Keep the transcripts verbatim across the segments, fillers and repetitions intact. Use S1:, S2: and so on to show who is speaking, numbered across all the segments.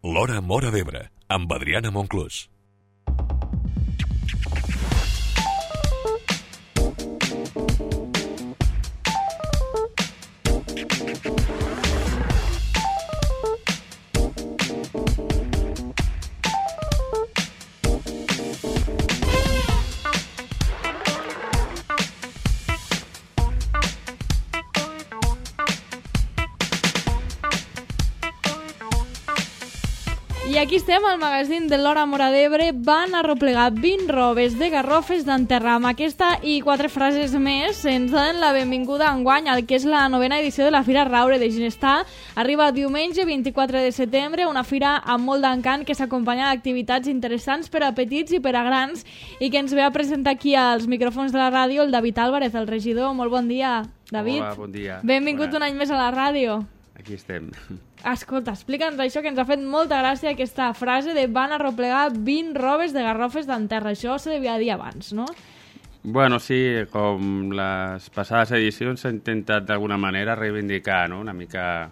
S1: L'Hora Móra d'Ebre, amb Adriana Monclús.
S2: I aquí estem, al magazín de l'Hora Móra d'Ebre. Van arroplegar vint robes de garrofes d'enterrar. Amb aquesta i quatre frases més ens donen la benvinguda enguany al que és la novena edició de la Fira Raure de Ginestar. Arriba diumenge vint-i-quatre de setembre, una fira amb molt d'encant que s'acompanya d'activitats interessants per a petits i per a grans i que ens ve a presentar aquí als micròfons de la ràdio el David Álvarez, el regidor. Molt bon dia, David.
S3: Hola, bon dia.
S2: Benvingut Bona. Un any més a la ràdio.
S3: Aquí estem.
S2: Escolta, explica'ns això, que ens ha fet molta gràcia aquesta frase de van arroplegar vint robes de garrofes d'enterra. Això se devia dir abans, no?
S3: Bueno, sí, com les passades edicions s'ha intentat d'alguna manera reivindicar, no?, una mica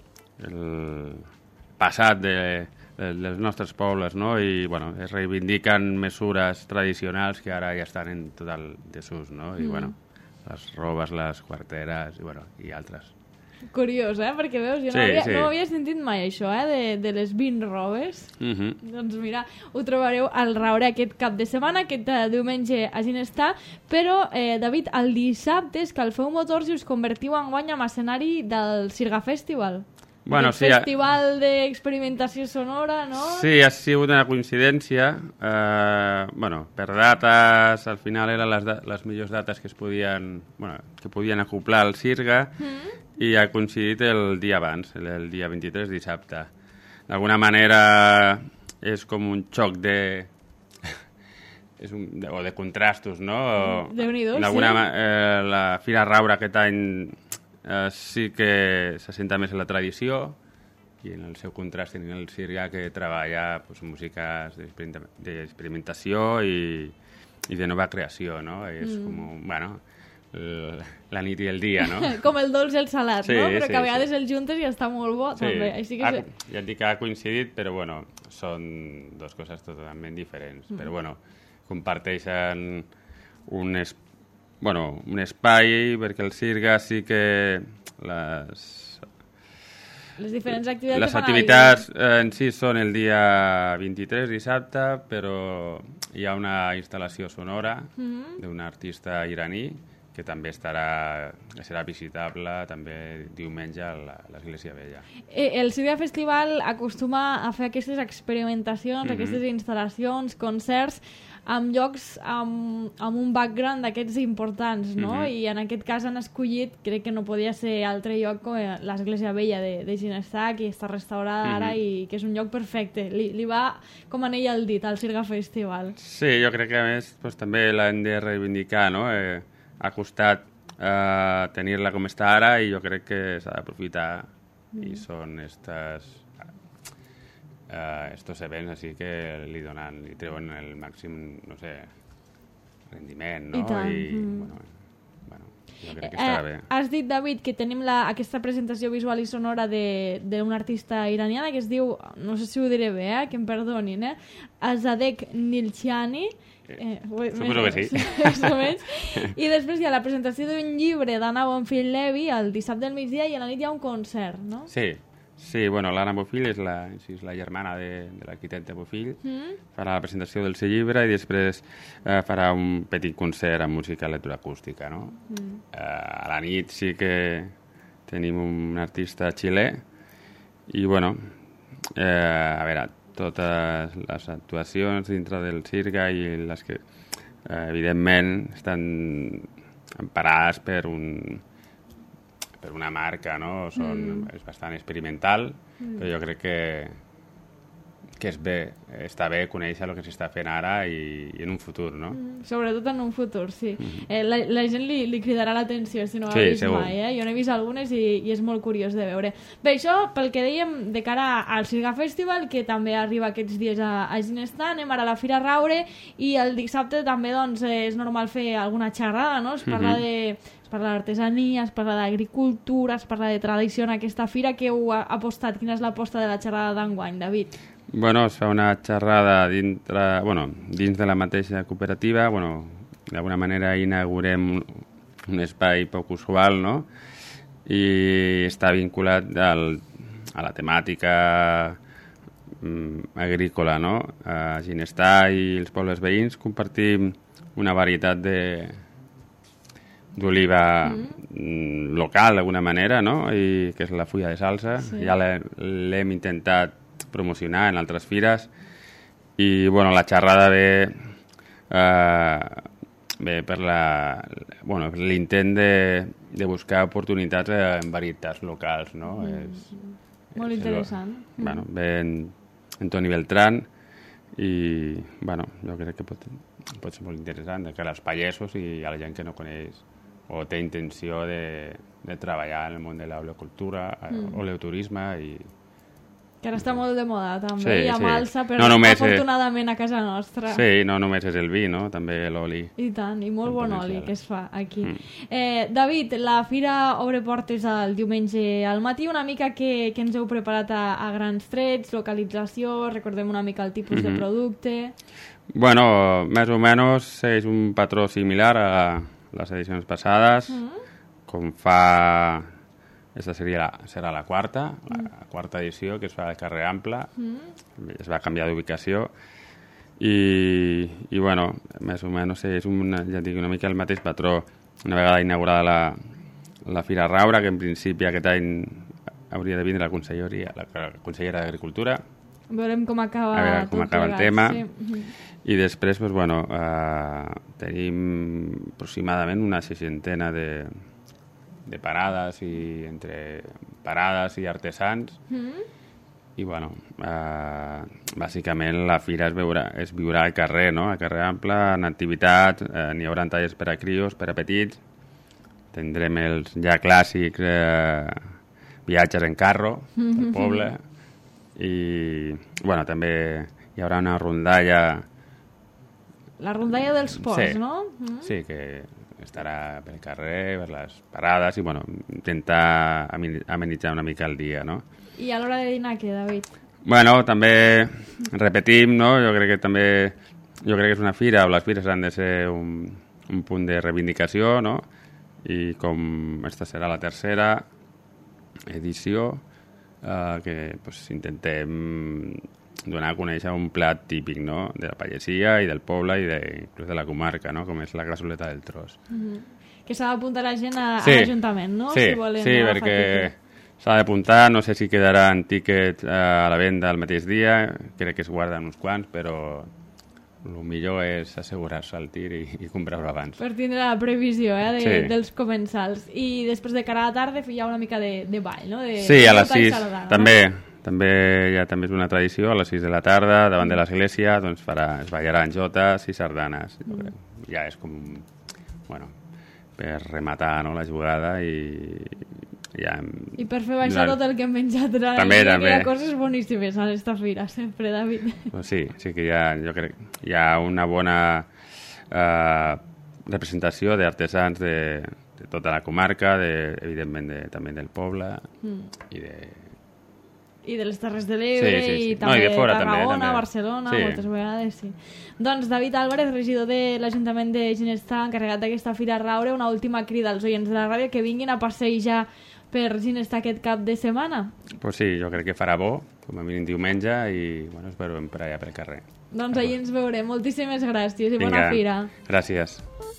S3: el passat de, de, dels nostres pobles, no? I, bueno, es reivindiquen mesures tradicionals que ara ja estan en total desús, no? I, mm. bueno, les robes, les quarteres i, bueno, i altres.
S2: Curiós, eh? Perquè veus, jo
S3: sí,
S2: no, havia,
S3: sí.
S2: no havia sentit mai això, eh? De, de les vint robes.
S3: Uh -huh.
S2: Doncs mira, ho trobareu al Raure aquest cap de setmana, aquest uh, diumenge a Ginestar. Però, eh, David, el dissabte és que el Feu Motors i us convertiu enguany en escenari del Sirga Festival.
S3: Bueno,
S2: Aquest
S3: sí,
S2: festival d'experimentació sonora, no?
S3: Sí, ha sigut una coincidència. Eh, bueno, per dates, al final eren les, da les millors dates que es podien, bueno, que podien acoplar al Sirga, mm. i ha coincidit el dia abans, el, el dia vint-i-tres, dissabte. D'alguna manera és com un xoc de... és un, de, o de contrastos, no?
S2: Déu-n'hi-do, sí.
S3: Eh, la Fira Raure aquest any eh, sí que s'assenta més en la tradició i en el seu contrast en el Sirga, que treballa pues, músiques d'experimentació i, i de nova creació, no? És mm. com, bueno... la nit i el dia, no?
S2: Com el dolç i el salat,
S3: sí,
S2: no? Però
S3: sí,
S2: que a vegades
S3: sí.
S2: el juntes i està molt bo,
S3: sí.
S2: també. Així que...
S3: Ha, ja et dic que ha coincidit, però bueno, són dues coses totalment diferents. Mm. Però bueno, comparteixen un, es, bueno, un espai, perquè el Sirga sí que les...
S2: Les diferents activitats
S3: Les
S2: que fan
S3: activitats eh, en si són el dia vint-i-tres, dissabte, però hi ha una instal·lació sonora mm-hmm. d'un artista iraní que també estarà, serà visitable també diumenge a l'Església Vella.
S2: Eh, el Sirga Festival acostuma a fer aquestes experimentacions, mm-hmm. aquestes instal·lacions, concerts, amb llocs amb, amb un background d'aquests importants, no? Mm-hmm. I en aquest cas han escollit, crec que no podia ser altre lloc com l'Església Vella de, de Ginestar, que està restaurada mm-hmm. ara i que és un lloc perfecte. Li, li va com anell al dit al Sirga Festival.
S3: Sí, jo crec que a més pues, també l'hem de reivindicar, no? Eh, ha costat eh, tenir-la com està ara i jo crec que s'ha d'aprofitar mm. i són estes, eh, estos events així que li donen, li treuen el màxim, no sé, rendiment, no?
S2: I tant.
S3: I,
S2: mm.
S3: bueno, bueno, jo crec que estarà
S2: eh,
S3: bé.
S2: Has dit, David, que tenim la, aquesta presentació visual i sonora d'un artista iraniana que es diu, no sé si ho diré bé, eh, que em perdonin, eh? Azadeh Nilchani. Eh,
S3: Suposo que sí.
S2: I després hi ha la presentació d'un llibre d'Anna Bonfill Levi el dissabte del migdia i a la nit hi ha un concert, no?
S3: Sí, sí, bueno, l'Anna Bonfill és la, sí, és la germana de, de l'arquitecte Bonfill, mm. farà la presentació del seu llibre i després eh, farà un petit concert amb música electroacústica, no? Mm. Eh, a la nit sí que tenim un artista xilè i, bueno, eh, a veure, totes les actuacions dintre del Sirga i les que, eh, evidentment, estan emparades per un per una marca, no? Són, mm. És bastant experimental, mm. però jo crec que que és bé, està bé conèixer el que s'està fent ara i, i en un futur, no?
S2: Mm, sobretot en un futur, sí. Mm. Eh, la, la gent li, li cridarà l'atenció si no ho
S3: sí,
S2: ha vist
S3: segur.
S2: mai, eh? Jo n'he vist algunes i, i és molt curiós de veure. Bé, això pel que dèiem de cara al Sirga Festival, que també arriba aquests dies a, a Ginestar, anem ara a la Fira Raure i el dissabte també doncs, és normal fer alguna xerrada, no? Es parla mm-hmm. de... Es parla d'artesania, es parla d'agricultura, es parla de tradició en aquesta fira. Què heu apostat? Quina és l'aposta de la xerrada d'enguany, David?
S3: Bueno, es fa una xerrada dintre, bueno, dins de la mateixa cooperativa. Bueno, d'alguna manera inaugurem un espai poc usual, no? I està vinculat al, a la temàtica mm, agrícola, no? A Ginestar i els pobles veïns compartim una varietat de d'oliva mm. local, d'alguna manera, no? I que és la fulla de salsa. Sí. Ja l'hem intentat promocionar en altres fires i, bueno, la xerrada ve, eh, ve per la, bueno, l'intent de, de buscar oportunitats en varietats locals, no? Mm. És,
S2: Molt
S3: és,
S2: interessant.
S3: És, mm. bueno, ve en, en Toni Beltrán i, bueno, jo crec que pot, pot ser molt interessant de cara als pagesos i a la gent que no coneix o té intenció de, de treballar en el món de l'oleocultura, mm. oleoturisme i...
S2: Que ara està molt de moda, també,
S3: sí,
S2: i amb
S3: sí.
S2: alça, però
S3: no
S2: afortunadament és... a casa nostra.
S3: Sí, no només és el vi, no? També l'oli.
S2: I tant, i molt bon oli que es fa aquí. Mm. Eh, David, la fira obre portes el diumenge al matí, una mica que, que ens heu preparat a, a grans trets, localització, recordem una mica el tipus mm-hmm. de producte...
S3: Bueno, més o menys és un patró similar a les edicions passades, mm. com fa... Aquesta seria la, serà la quarta, mm. la quarta edició, que es fa al carrer Ample. Mm. Es va canviar d'ubicació. I, i, bueno, més o menys és una, ja dic, una mica el mateix patró. Una vegada inaugurada la, la Fira Raure, que en principi aquest any hauria de vindre la conselleria, la, la consellera d'Agricultura.
S2: Veurem com acaba,
S3: a veure com acaba el tema.
S2: Sí.
S3: I després, doncs, bueno, eh, tenim aproximadament una seixantena de, de parades i entre parades i artesans. Mm. I, bueno, eh, bàsicament la fira es, veurà, es viurà al carrer, no? Al carrer Ample, en activitat, eh, n'hi haurà tallers per a crios, per a petits. Tindrem els ja clàssics eh, viatges en carro pel poble. I, bueno, també hi haurà una rondalla...
S2: La rondalla dels ports,
S3: sí,
S2: no? Mm.
S3: Sí, que estarà pel carrer, per les parades i, bueno, intentar amenitzar una mica el dia, no?
S2: I a l'hora de dinar, què, David?
S3: Bueno, també repetim, no? Jo crec que també... Jo crec que és una fira, o les fires han de ser un, un punt de reivindicació, no? I com esta serà la tercera edició, eh, que pues, intentem donar a conèixer un plat típic, no? De la pagesia i del poble i de, inclús de la comarca, no? Com és la cassoleta del tros.
S2: Mm-hmm. Que s'ha d'apuntar la gent a,
S3: sí,
S2: a l'Ajuntament, no?
S3: Sí,
S2: si volen,
S3: sí, perquè s'ha d'apuntar, no sé si quedaran tíquets a la venda el mateix dia, crec que es guarden uns quants, però el millor és assegurar-se al tir i, i comprar-ho abans.
S2: Per tindre la previsió eh, de,
S3: sí. dels
S2: comensals. I després de cara a la tarda hi ha una mica de, de ball, no? De,
S3: sí,
S2: de
S3: a les sis,
S2: sardana,
S3: també.
S2: No?
S3: També ja també és una tradició, a les sis de la tarda, davant de l'església, doncs farà, es ballaran jotes i sardanes. Mm. Ja és com, bueno, per rematar, no, la jugada i... Ja,
S2: I per fer baixar durant... tot el que hem menjat durant
S3: també,
S2: el dia,
S3: també.
S2: Que hi ha coses boníssimes a l'esta fira, sempre, David.
S3: Pues sí, sí que hi ha, jo crec, hi ha una bona eh, representació d'artesans de, de tota la comarca, de, evidentment de, també del poble mm. i de...
S2: I de les Terres de l'Ebre, sí, sí, sí. i també no, i de fora, Tarragona, també, també. Barcelona, sí. Moltes vegades, sí. Doncs David Álvarez, regidor de l'Ajuntament de Ginestar, encarregat d'aquesta Fira Raure, una última crida als oients de la ràdio que vinguin a passejar per Ginestar aquest cap de setmana.
S3: Pues sí, jo crec que farà bo, com a mínim diumenge, i bueno, es veurem per allà pel carrer.
S2: Doncs ahir ens veurem. Moltíssimes gràcies i Vinga, bona fira.
S3: Gràcies.